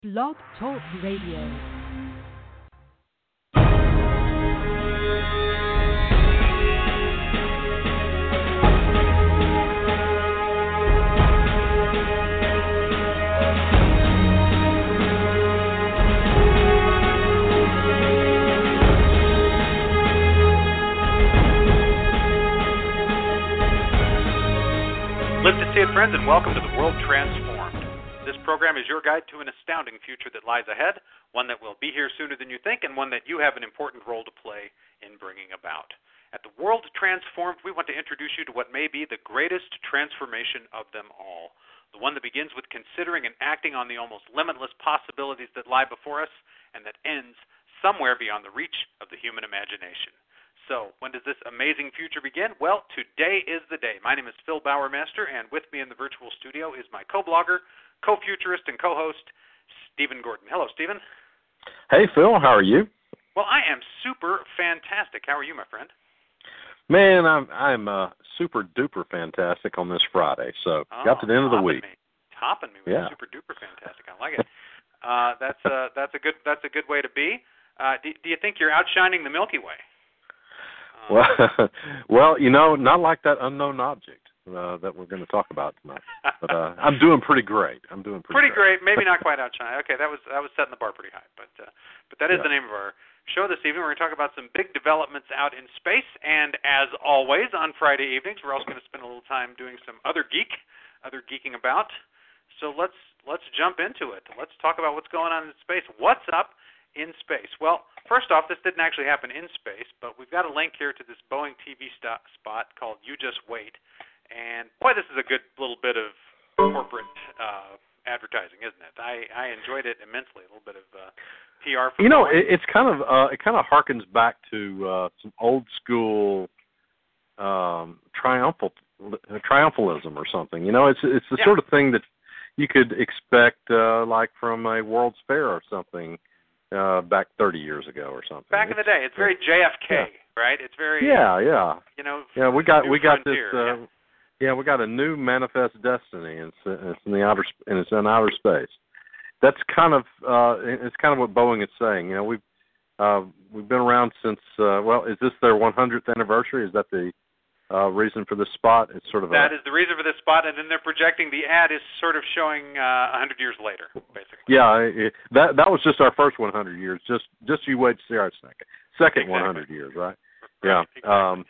Blog Talk Radio. Live to see it, friends, and welcome to The World Transformed. This program is your guide to an astounding future that lies ahead, one that will be here sooner than you think, and one that you have an important role to play in bringing about. At The World Transformed, we want to introduce you to what may be the greatest transformation of them all, the one that begins with considering and acting on the almost limitless possibilities that lie before us, and that ends somewhere beyond the reach of the human imagination. So, when does this amazing future begin? Well, today is the day. My name is Phil Bowermaster, and with me in the virtual studio is my co-blogger, co-futurist, and co-host, Stephen Gordon. Hello, Stephen. Hey, Phil. How are you? Well, I am super fantastic. How are you, my friend? Man, I'm super duper fantastic on this Friday. So, got to the end of the week. Topping me with super duper fantastic. I like it. That's a good way to be. Do you think you're outshining the Milky Way? Well, not like that unknown object that we're going to talk about tonight. But I'm doing pretty great. Pretty great. Maybe not quite outshine. Okay, that was setting the bar pretty high. But that is the name of our show this evening. We're going to talk about some big developments out in space, and as always on Friday evenings, we're also going to spend a little time doing some other geeking about. So let's jump into it. Let's talk about what's going on in space. What's up in space? Well, first off, this didn't actually happen in space, but we've got a link here to this Boeing TV spot called You Just Wait. And boy, this is a good little bit of corporate advertising, isn't it? I enjoyed it immensely. A little bit of PR for Boeing. It kind of harkens back to some old school triumphalism or something. It's the sort of thing that you could expect like from a World's Fair or something. Back 30 years ago or something. Back in the day, it's very JFK, right? It's very we got frontier, this. We got a new manifest destiny, and it's in outer space. That's kind of what Boeing is saying. We've been around since. Is this their 100th anniversary? Is that the reason for this spot? It's sort of that is the reason for this spot, and then they're projecting the ad is sort of showing 100 years later, basically. Yeah, that was just our first 100 years. Just you wait to see our second 100 years, right? Yeah. Exactly.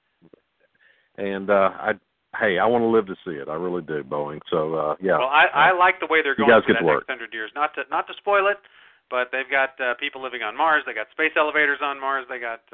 I want to live to see it. I really do, Boeing. So yeah. Well, I like the way they're going for that next 100 years. Not to spoil it, but they've got people living on Mars. They got space elevators on Mars. They got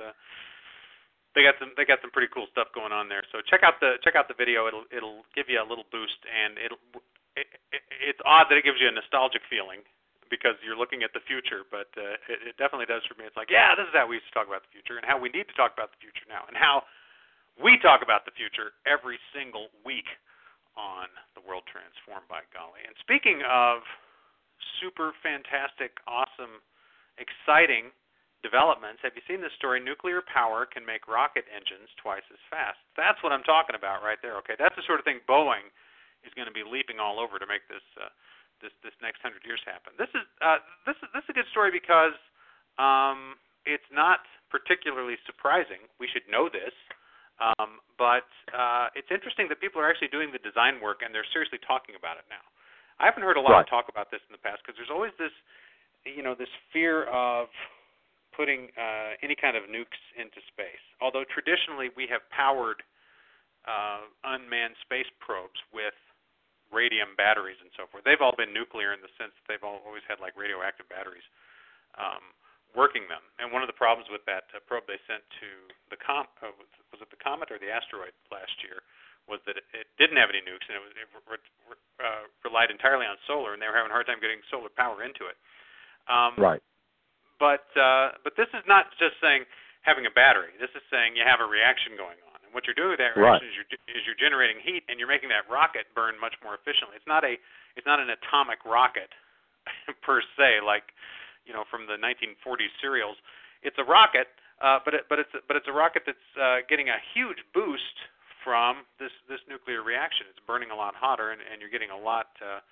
some pretty cool stuff going on there. So check out the video. It'll give you a little boost, and it's odd that it gives you a nostalgic feeling because you're looking at the future, but it definitely does for me. It's like, yeah, this is how we used to talk about the future, and how we need to talk about the future now, and how we talk about the future every single week on The World Transformed, by golly. And speaking of super fantastic, awesome, exciting developments, have you seen this story? Nuclear power can make rocket engines twice as fast. That's what I'm talking about right there. Okay, that's the sort of thing Boeing is going to be leaping all over to make this next 100 years happen. This is a good story because it's not particularly surprising. We should know this, but it's interesting that people are actually doing the design work and they're seriously talking about it now. I haven't heard a lot of talk about this in the past because there's always this fear of putting any kind of nukes into space. Although traditionally we have powered unmanned space probes with radium batteries and so forth. They've all been nuclear in the sense that they've always had like radioactive batteries working them. And one of the problems with that probe they sent to the was it the comet or the asteroid last year was that it didn't have any nukes, and it relied entirely on solar, and they were having a hard time getting solar power into it. Right. But this is not just saying having a battery. This is saying you have a reaction going on, and what you're doing with that reaction is you're generating heat, and you're making that rocket burn much more efficiently. It's not an atomic rocket per se, like from the 1940s serials. It's a rocket, but it's a rocket that's getting a huge boost from this nuclear reaction. It's burning a lot hotter, and you're getting a lot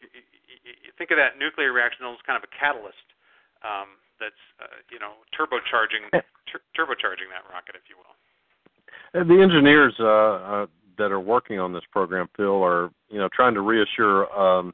you think of that nuclear reaction as kind of a catalyst that's turbocharging that rocket, if you will. The engineers that are working on this program, Phil, are trying to reassure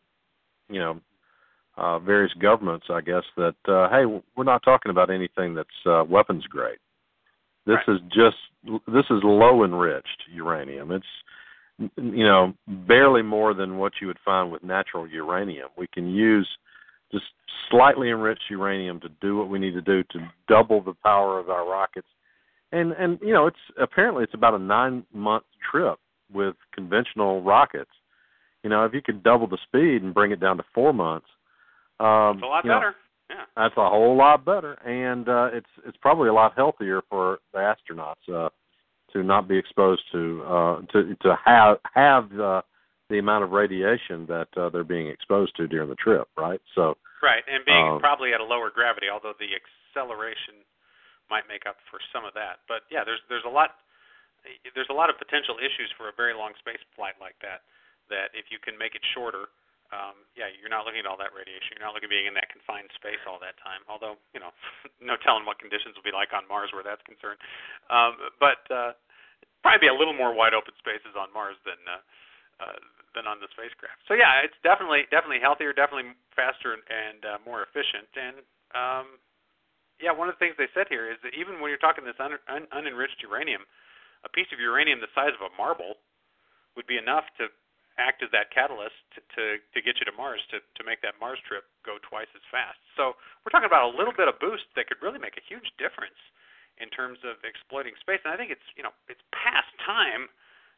various governments, I guess, that hey, we're not talking about anything that's weapons grade. This is low enriched uranium. It's barely more than what you would find with natural uranium. We can use just slightly enriched uranium to do what we need to do to double the power of our rockets. And it's about a 9-month trip with conventional rockets. If you could double the speed and bring it down to 4 months, it's a lot better. Yeah, that's a whole lot better, and it's probably a lot healthier for the astronauts to not be exposed to have the amount of radiation that they're being exposed to during the trip, right? So right, and being probably at a lower gravity, although the acceleration might make up for some of that. But yeah, there's a lot of potential issues for a very long space flight like that. That if you can make it shorter, you're not looking at all that radiation. You're not looking at being in that confined space all that time. Although no telling what conditions will be like on Mars where that's concerned. But probably be a little more wide open spaces on Mars than on the spacecraft. So yeah, it's definitely healthier, definitely faster and more efficient. And one of the things they said here is that even when you're talking this unenriched uranium, a piece of uranium the size of a marble would be enough to act as that catalyst to get you to Mars, to make that Mars trip go twice as fast. So we're talking about a little bit of boost that could really make a huge difference in terms of exploiting space. And I think it's past time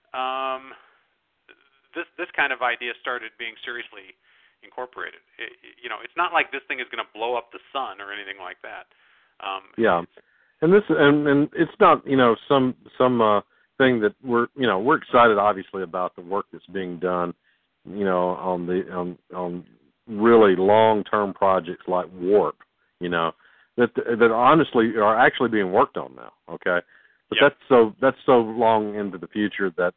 this kind of idea started being seriously incorporated. It's not like this thing is going to blow up the sun or anything like that. And it's not some thing that we're excited obviously about the work that's being done on really long-term projects like WARP, that honestly are actually being worked on now. Okay, but that's so long into the future that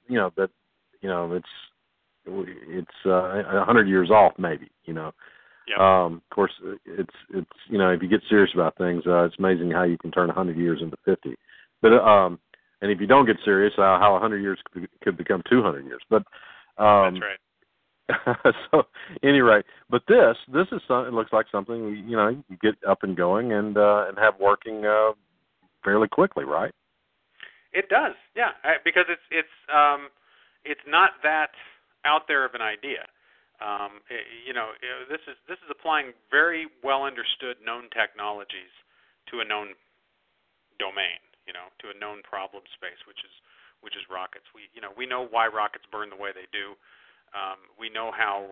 it's 100 years off maybe. Of course, it's if you get serious about things, it's amazing how you can turn 100 years into 50. But and if you don't get serious, how 100 years could become 200 years. But that's right. So, at any rate, but this is it looks like something you get up and going and have working fairly quickly, right? It does, yeah, because it's not that out there of an idea. This is applying very well understood known technologies to a known domain, to a known problem space, which is rockets. We know why rockets burn the way they do. We know how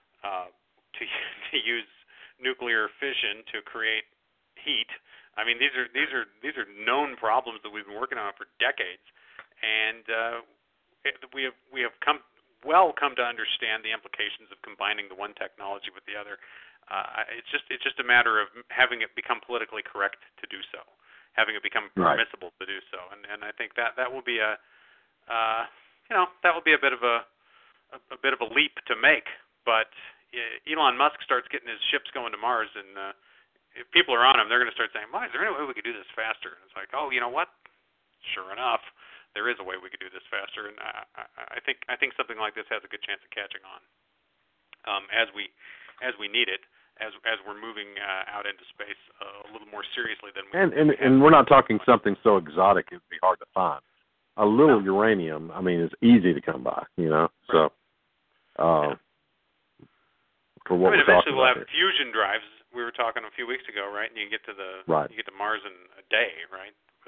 to use nuclear fission to create heat. I mean, these are known problems that we've been working on for decades, and we have come to understand the implications of combining the one technology with the other. It's just a matter of having it become politically correct to do so, having it become permissible to do so, and I think that will be a bit of a leap to make. But Elon Musk starts getting his ships going to Mars, and if people are on him, they're going to start saying, "Why is there any way we could do this faster?" And it's like, oh, you know what? Sure enough, there is a way we could do this faster, and I think something like this has a good chance of catching on as we need it, as we're moving out into space a little more seriously than we. And we're not talking something so exotic it would be hard to find. A little uranium, I mean, is easy to come by, Right. So for what we're talking eventually we'll about have here. fusion drives. We were talking a few weeks ago, right? And you can get to you get to Mars in a day, right? But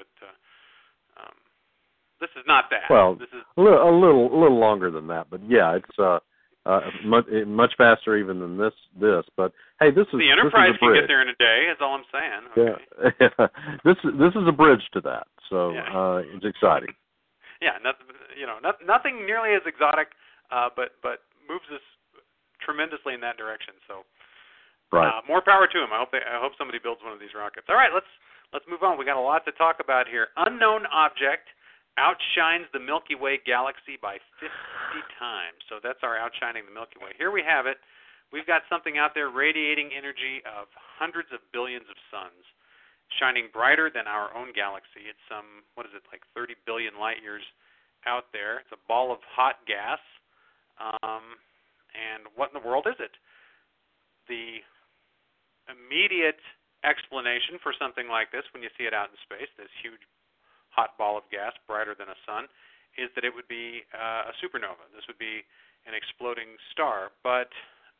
this is not that. Well, this is a little longer than that, but yeah, it's much faster even than this. But hey, this is the Enterprise this is a bridge. can get there in a day. Is all I'm saying. Okay. Yeah, this is a bridge to that. So it's exciting. Yeah, nothing nearly as exotic, but moves us tremendously in that direction. So, more power to him. I hope somebody builds one of these rockets. All right, let's move on. We got a lot to talk about here. Unknown object outshines the Milky Way galaxy by 50 times. So that's our outshining the Milky Way. Here we have it. we've got something out there radiating energy of hundreds of billions of suns, shining brighter than our own galaxy. It's some, 30 billion light years out there. It's a ball of hot gas. And what in the world is it? The immediate explanation for something like this, when you see it out in space, this huge hot ball of gas brighter than a sun, is that it would be a supernova. This would be an exploding star. But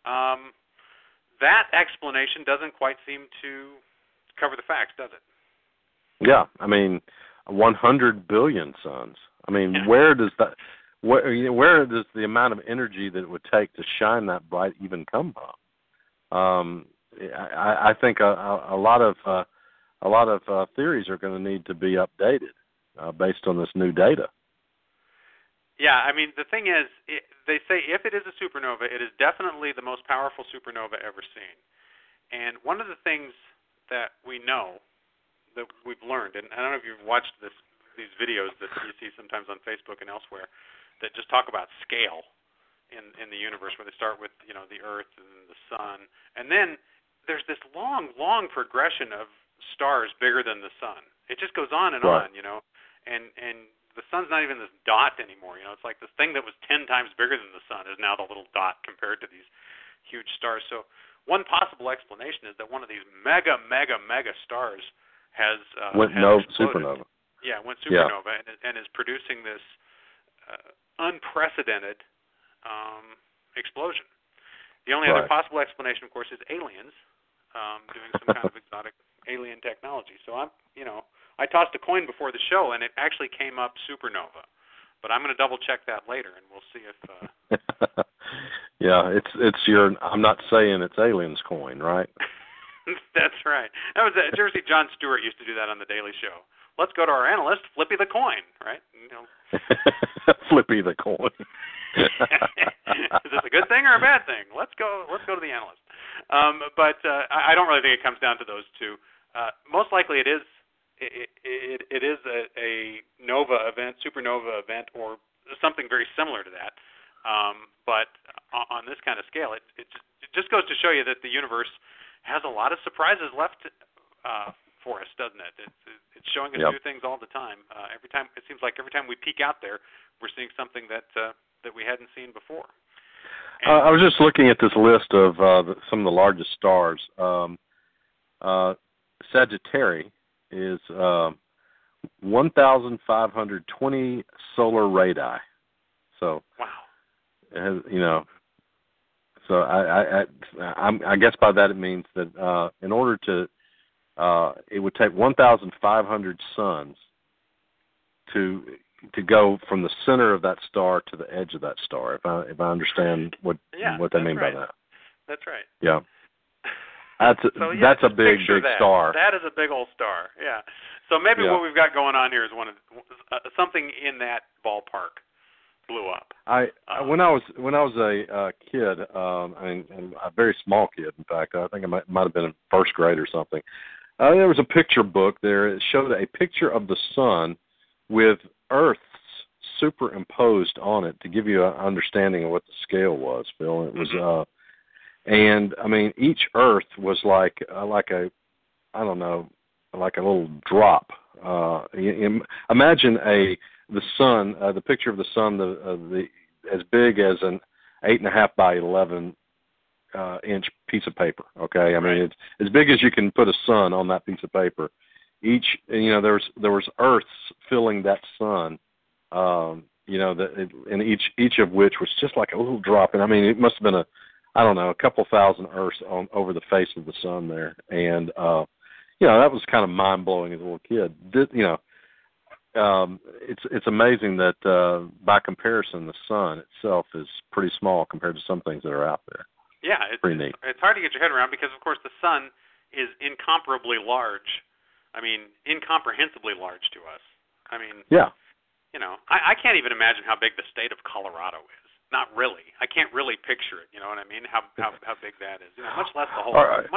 that explanation doesn't quite seem to cover the facts, does it? Yeah, I mean, 100 billion suns. I mean, where does the amount of energy that it would take to shine that bright even come from? I think a lot of theories are going to need to be updated based on this new data. Yeah, I mean, the thing is, they say if it is a supernova, it is definitely the most powerful supernova ever seen. And one of the things that we know, that we've learned, and I don't know if you've watched these videos that you see sometimes on Facebook and elsewhere, that just talk about scale in the universe, where they start with, the Earth and the Sun, and then there's this long progression of stars bigger than the Sun. It just goes on and on, and the Sun's not even this dot anymore. It's like this thing that was 10 times bigger than the Sun is now the little dot compared to these huge stars. So one possible explanation is that one of these mega stars has supernova. Yeah, went supernova and is producing this unprecedented explosion. The only other possible explanation, of course, is aliens doing some kind of exotic alien technology. So I tossed a coin before the show, and it actually came up supernova. But I'm going to double check that later, and we'll see if. Yeah, it's your. I'm not saying it's aliens coin, right? That's right. That was Jersey. Jon Stewart used to do that on the Daily Show. Let's go to our analyst, Flippy the Coin, right? Flippy the Coin. Is this a good thing or a bad thing? Let's go to the analyst. But I don't really think it comes down to those two. Most likely, it is a nova event, supernova event, or something very similar to that. But on this kind of scale, it just goes to show you that the universe has a lot of surprises left for us, doesn't it? It's showing us new things all the time. Every time it seems like every time we peek out there, we're seeing something that we hadn't seen before. I was just looking at this list of some of the largest stars. Sagittarius is 1,520 solar radii. So, wow. It has, so I guess by that it means that in order to, it would take 1,500 suns to go from the center of that star to the edge of that star. If I understand what they mean by that. That's right. Yeah. That's a big star. That is a big old star. Yeah. So maybe what we've got going on here is something in that ballpark blew up. When I was a kid, and a very small kid, in fact, I think I might have been in first grade or something. There was a picture book there. It showed a picture of the sun with Earth's superimposed on it to give you an understanding of what the scale was, Phil. It was, and I mean, each Earth was like a little drop. Imagine the sun, the picture of the sun, as big as an 8.5 by 11 inch piece of paper. Okay, I mean it's as big as you can put a sun on that piece of paper. There was Earths filling that sun. And each of which was just like a little drop. And I mean, it must have been a couple thousand Earths over the face of the sun there. And that was kind of mind blowing as a little kid. It's amazing that by comparison, the sun itself is pretty small compared to some things that are out there. Yeah, it's pretty neat. It's hard to get your head around because, of course, the sun is incomparably large. I mean, incomprehensibly large to us. I mean, yeah. I can't even imagine how big the state of Colorado is. Not really. I can't really picture it. You know what I mean? How big that is. Much less the whole.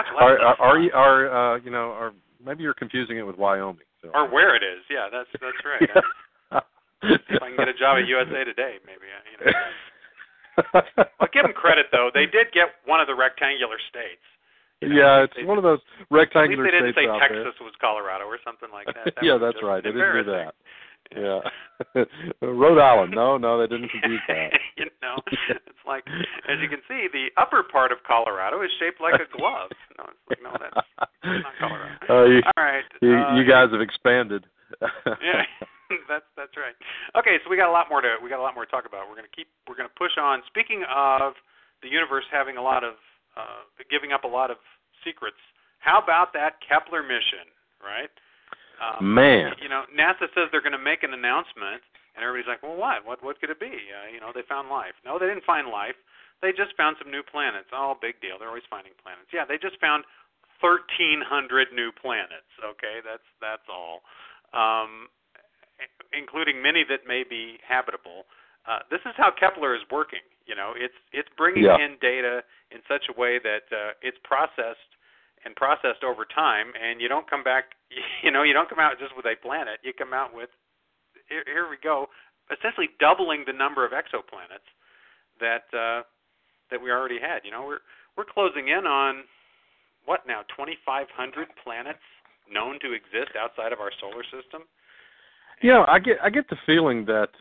Maybe you're confusing it with Wyoming. So. Or where it is. Yeah, that's right. See if I can get a job at USA Today, maybe. Well, give them credit though. They did get one of the rectangular states. Yeah, it's one of those rectangular states. At least they states didn't say out Texas was Colorado or something like that. Yeah, that's right. They didn't do that. Yeah. Rhode Island. No, they didn't confuse that. It's like, as you can see, the upper part of Colorado is shaped like a glove. No, it's like, no, that's not Colorado. All right. You guys have expanded. Yeah, that's right. Okay, so we got a lot more to talk about. We're gonna push on. Speaking of the universe having a lot of giving up a lot of secrets, how about that Kepler mission, right? Man. NASA says they're going to make an announcement, and everybody's like, well, what? What could it be? They found life. No, they didn't find life. They just found some new planets. Oh, big deal. They're always finding planets. Yeah, they just found 1,300 new planets. Okay, that's all, including many that may be habitable. This is how Kepler is working. It's bringing in data in such a way that it's processed over time, and you don't come back, you don't come out just with a planet. You come out with, here we go, essentially doubling the number of exoplanets that we already had. We're closing in on what now, 2,500 planets known to exist outside of our solar system. I get the feeling that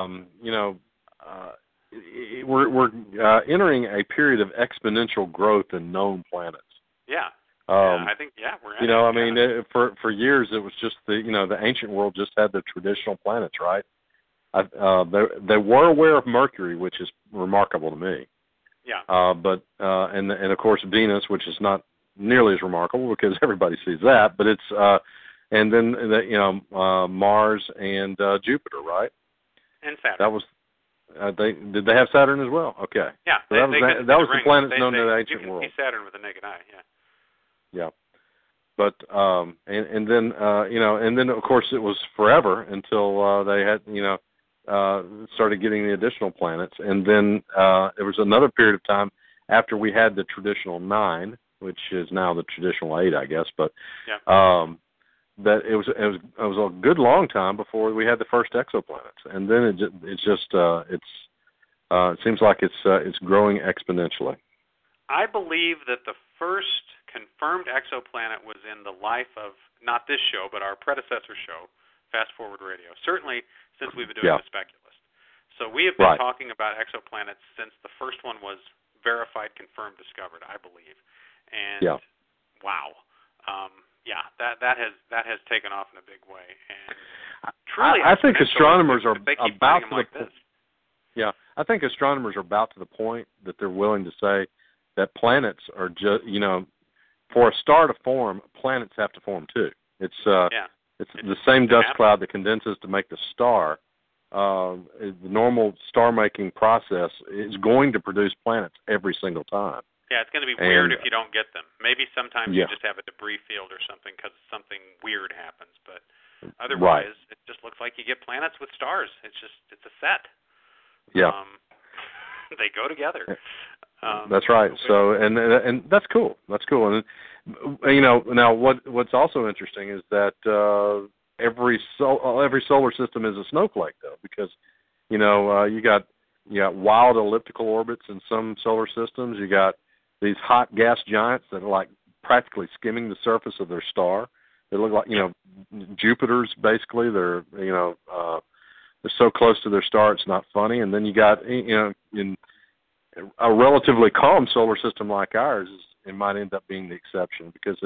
we're entering a period of exponential growth in known planets. Yeah. I think we're for years it was just the ancient world just had the traditional planets, right? They were aware of Mercury, which is remarkable to me. Yeah. But of course Venus, which is not nearly as remarkable because everybody sees that, but it's and then Mars and Jupiter, right? And Saturn. That was did they have Saturn as well? Okay. Yeah. So that was the planets known to the ancient world. You can see Saturn with the naked eye. Yeah. Yeah, but and then of course it was forever until they had started getting the additional planets, and then there was another period of time after we had the traditional 9, which is now the traditional 8, I guess. But that it was a good long time before we had the first exoplanets, and then it seems like it's growing exponentially. I believe that the first confirmed exoplanet was in the life of, not this show, but our predecessor show, Fast Forward Radio. Certainly since we've been doing The Speculist. So we have been talking about exoplanets since the first one was verified, confirmed, discovered, I believe. And wow. That has taken off in a big way. And truly, I think astronomers are about to like this. Yeah, I think astronomers are about to the point that they're willing to say that planets are just, for a star to form, planets have to form too. It's the same dust cloud that condenses to make the star. The normal star-making process is going to produce planets every single time. Yeah, it's going to be weird if you don't get them. Maybe sometimes you just have a debris field or something because something weird happens. But otherwise, it just looks like you get planets with stars. It's a set. Yeah. They go together. That's right. So, and that's cool. That's cool. And now what's also interesting is that every solar system is a snowflake, though, because you got wild elliptical orbits in some solar systems. You got these hot gas giants that are like practically skimming the surface of their star. They look like Jupiter's basically. They're so close to their star it's not funny. And then you got in a relatively calm solar system like ours, it might end up being the exception because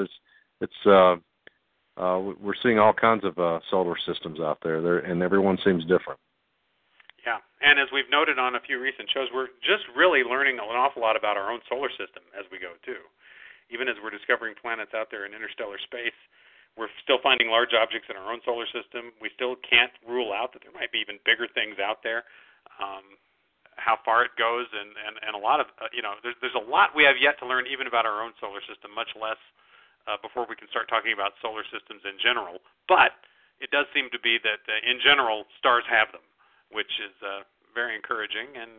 we're seeing all kinds of solar systems out there, and everyone seems different. Yeah, and as we've noted on a few recent shows, we're just really learning an awful lot about our own solar system as we go, too. Even as we're discovering planets out there in interstellar space, we're still finding large objects in our own solar system. We still can't rule out that there might be even bigger things out there. How far it goes, and a lot of, there's a lot we have yet to learn even about our own solar system, much less before we can start talking about solar systems in general. But it does seem to be that, in general, stars have them, which is very encouraging, and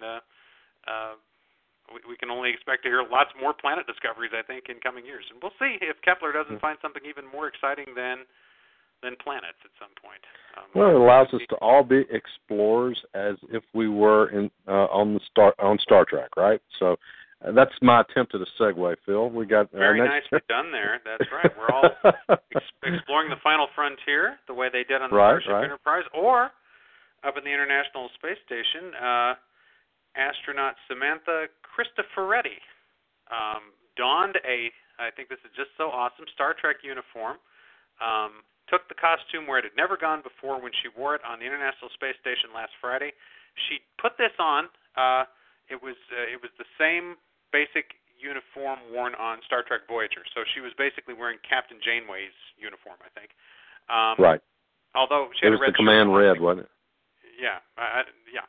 we can only expect to hear lots more planet discoveries, I think, in coming years. And we'll see if Kepler doesn't find something even more exciting than than planets at some point. Well, it allows us to all be explorers as if we were on Star Trek, right? So that's my attempt at a segue, Phil. We got very nicely done there. That's right. We're all exploring the final frontier the way they did on the Starship Enterprise, or up in the International Space Station, astronaut Samantha Cristoforetti donned I think this is just so awesome, Star Trek uniform. Took the costume where it had never gone before when she wore it on the International Space Station last Friday. She put this on. It was the same basic uniform worn on Star Trek Voyager. So she was basically wearing Captain Janeway's uniform, I think. Right. Although she had it was the command red, wasn't it? Yeah. Yeah.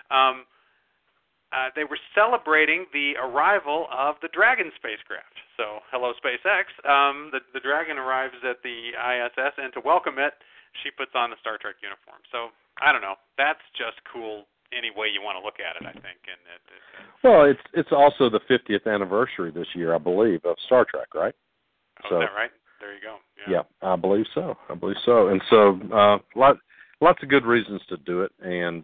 They were celebrating the arrival of the Dragon spacecraft. So, hello, SpaceX. The Dragon arrives at the ISS, and to welcome it, she puts on the Star Trek uniform. So, I don't know. That's just cool any way you want to look at it, I think. And well, it's also the 50th anniversary this year, I believe, of Star Trek, right? Oh, is that right? There you go. Yeah, I believe so. And so, lots of good reasons to do it, and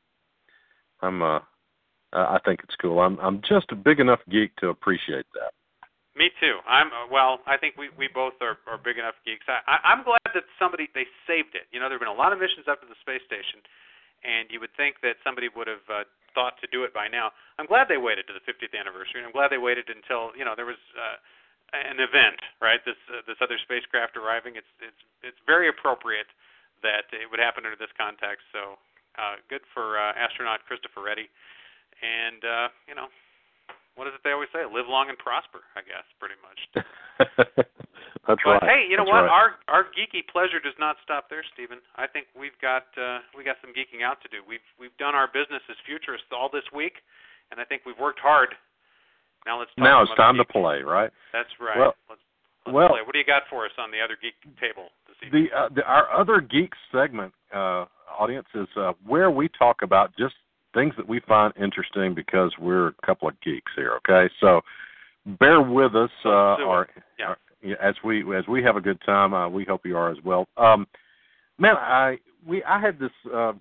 I think it's cool. I'm just a big enough geek to appreciate that. Me too. I think we both are big enough geeks. I'm glad that they saved it. You know, there have been a lot of missions up to the space station, and you would think that somebody would have thought to do it by now. I'm glad they waited to the 50th anniversary, and I'm glad they waited until there was an event, right? This other spacecraft arriving. It's very appropriate that it would happen under this context. So good for astronaut Cristoforetti. And, what is it they always say? Live long and prosper, I guess, pretty much. That's right. But, hey, you know what? Right. Our geeky pleasure does not stop there, Stephen. I think we've got some geeking out to do. We've done our business as futurists all this week, and I think we've worked hard. Now it's time to play, right? That's right. Let's play. What do you got for us on the other geek table this evening? Our other geek segment, audience, is where we talk about just things that we find interesting because we're a couple of geeks here. Okay, so bear with us, as we have a good time. We hope you are as well. Man, I had this.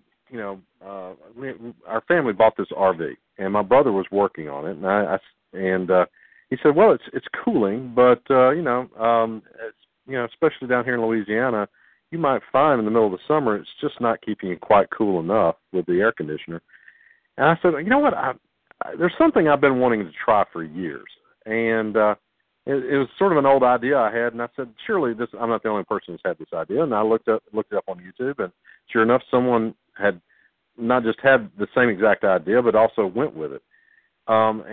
Our family bought this RV, and my brother was working on it, and he said, "Well, it's cooling, but especially down here in Louisiana, you might find in the middle of the summer it's just not keeping you quite cool enough with the air conditioner." And I said, you know what? There's something I've been wanting to try for years, and it was sort of an old idea I had. And I said, surely I'm not the only person who's had this idea. And I looked it up on YouTube, and sure enough, someone had not just had the same exact idea, but also went with it. So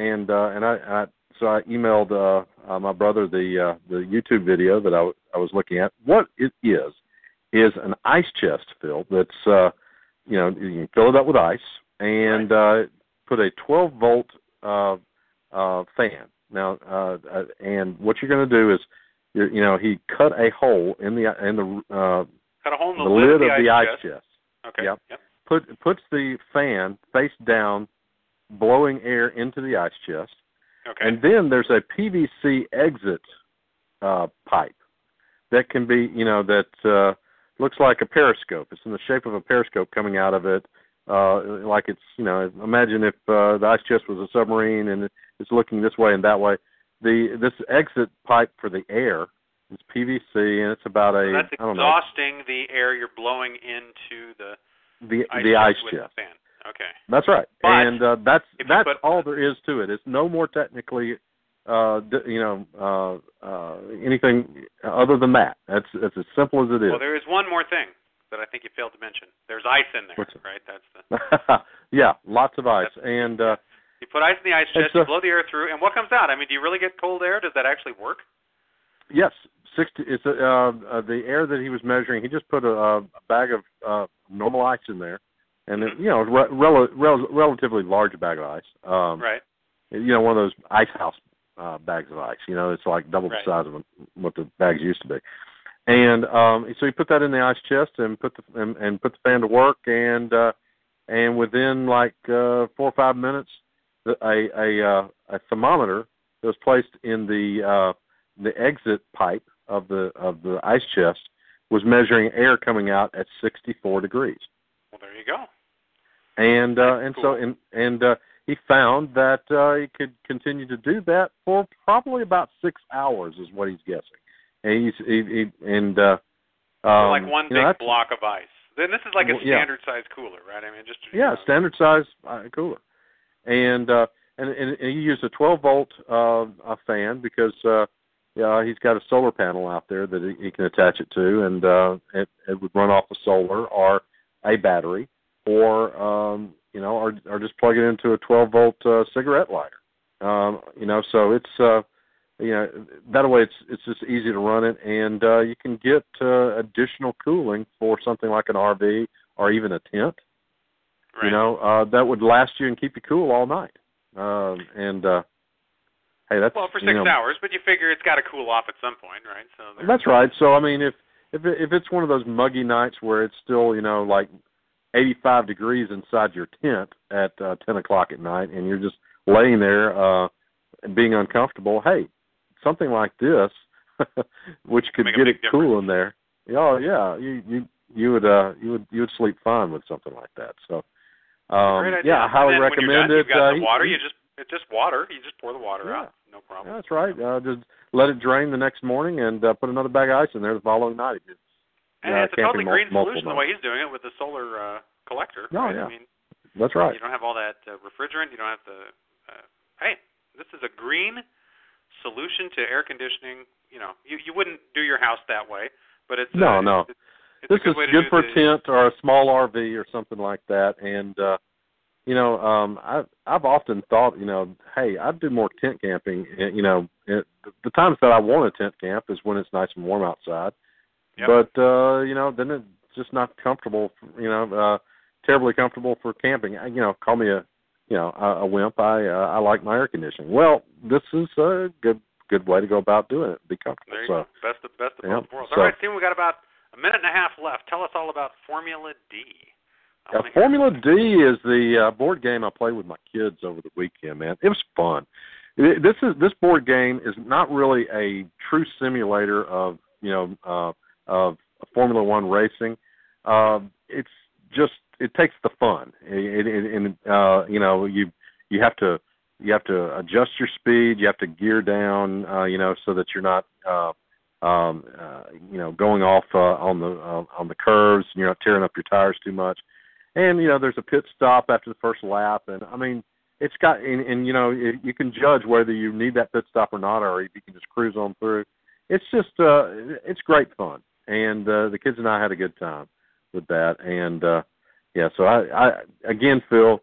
I emailed my brother the YouTube video that I was looking at. What it is an ice chest filled. That's you can fill it up with ice. And put a 12-volt fan. Now, and what you're going to do is, he cut a hole in the lid of the ice chest. Okay. Yep. Puts the fan face down, blowing air into the ice chest. Okay. And then there's a PVC exit pipe that can be, that looks like a periscope. It's in the shape of a periscope coming out of it. Like it's, imagine if the ice chest was a submarine and it's looking this way and that way. This exit pipe for the air is PVC, and it's about that's exhausting the air you're blowing into the ice chest. Fan. Okay. That's right. But and that's all there is to it. It's no more technically, anything other than that. That's as simple as it is. Well, there is one more thing that I think you failed to mention. There's ice in there, right? That's yeah, lots of ice. And you put ice in the ice chest, you blow the air through, and what comes out? I mean, do you really get cold air? Does that actually work? Yes. It's the air that he was measuring. He just put a bag of normal ice in there, and relatively large bag of ice. Right. One of those ice house bags of ice. It's like double the size of what the bags used to be. And so he put that in the ice chest and put the fan to work, and within like 4 or 5 minutes, a thermometer that was placed in the exit pipe of the ice chest was measuring air coming out at 64 degrees. Well, there you go. And cool. he found that he could continue to do that for probably about 6 hours, is what he's guessing. And so like one big block of ice. Then this is like a standard size cooler, right? I mean, just standard size cooler, and he used a 12-volt fan because he's got a solar panel out there that he can attach it to, and it would run off of solar or a battery, or or just plug it into a 12-volt cigarette lighter. So it's that way it's just easy to run it, and you can get additional cooling for something like an RV or even a tent. Right. That would last you and keep you cool all night. Hey, that's for 6 hours, but you figure it's got to cool off at some point, right? So that's right. So I mean, if it's one of those muggy nights where it's still like 85 degrees inside your tent at 10 o'clock at night, and you're just laying there being uncomfortable, hey, something like this, which could get it cool in there. Oh yeah, you would sleep fine with something like that. So great idea. I highly recommend it. You've got the water. It's just water. You just pour the water out. No problem. Yeah, that's right. Just let it drain the next morning and put another bag of ice in there the following night. And it's a totally green solution the way he's doing it with the solar collector. Oh, right? yeah. I mean, that's right. You don't have all that refrigerant. You don't have to. Hey, this is a green solution to air conditioning. You wouldn't do your house that way, but it's no. This is good for a tent or a small RV or something like that. And I've often thought, hey, I'd do more tent camping. The times that I want a tent camp is when it's nice and warm outside. Yep. But then it's just not comfortable. Terribly comfortable for camping. Call me a wimp. I like my air conditioning. Well, this is a good way to go about doing it. Be comfortable. There you go. Best of both worlds. All right, Stephen, we got about a minute and a half left. Tell us all about Formula D. Formula D is the board game I played with my kids over the weekend, man. It was fun. This board game is not really a true simulator of Formula One racing. It's just it takes the fun, and you have to adjust your speed. You have to gear down, so that you're not going off on the curves. And you're not tearing up your tires too much. And there's a pit stop after the first lap, and I mean it's got and you can judge whether you need that pit stop or not, or if you can just cruise on through. It's just it's great fun, and the kids and I had a good time with that. And so I again, Phil,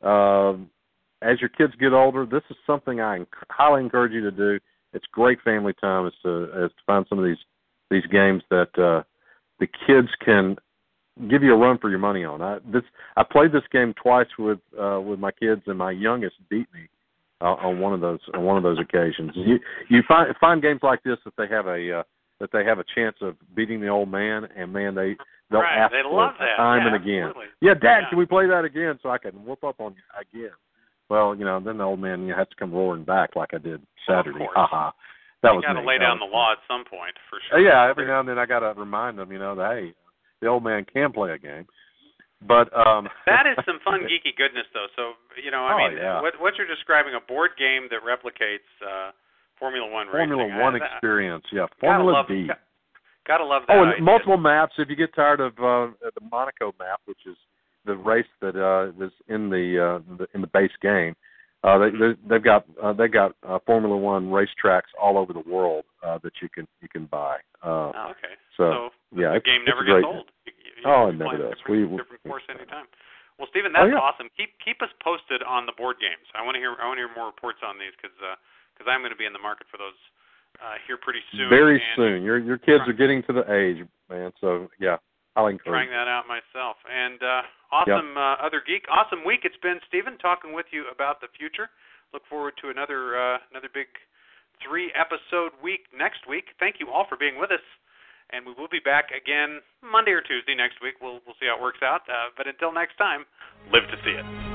as your kids get older, this is something I highly encourage you to do. It's great family time is to find some of these games that the kids can give you a run for your money on. I played this game twice with my kids, and my youngest beat me on one of those occasions. You find games like this that they have a chance of beating the old man, and man, they'll ask for it time and again. Absolutely. Yeah, Dad, can we play that again so I can whoop up on you again? Well, then the old man has to come roaring back like I did Saturday. Well, that was got to lay down the law at some point for sure. Yeah, every now and then I got to remind them, that hey, the old man can play a game. But that is some fun geeky goodness, though. So what you're describing, a board game that replicates Formula One racing. Formula One experience, yeah. Formula D. Gotta love that. Oh, and idea. Multiple maps. If you get tired of the Monaco map, which is the race that is in the base game, they've got Formula One racetracks all over the world that you can buy. Okay. So yeah, the game never gets old. It never does. Different course anytime. Well, Stephen, that's awesome. Keep us posted on the board games. I want to hear more reports on these because I'm going to be in the market for those here pretty soon. Very soon. Your kids are getting to the age, man. So yeah, I'll encourage. Trying that out myself. And awesome other geek, awesome week it's been, Stephen, talking with you about the future. Look forward to another big 3-episode week next week. Thank you all for being with us. And we will be back again Monday or Tuesday next week. We'll see how it works out. But until next time, live to see it.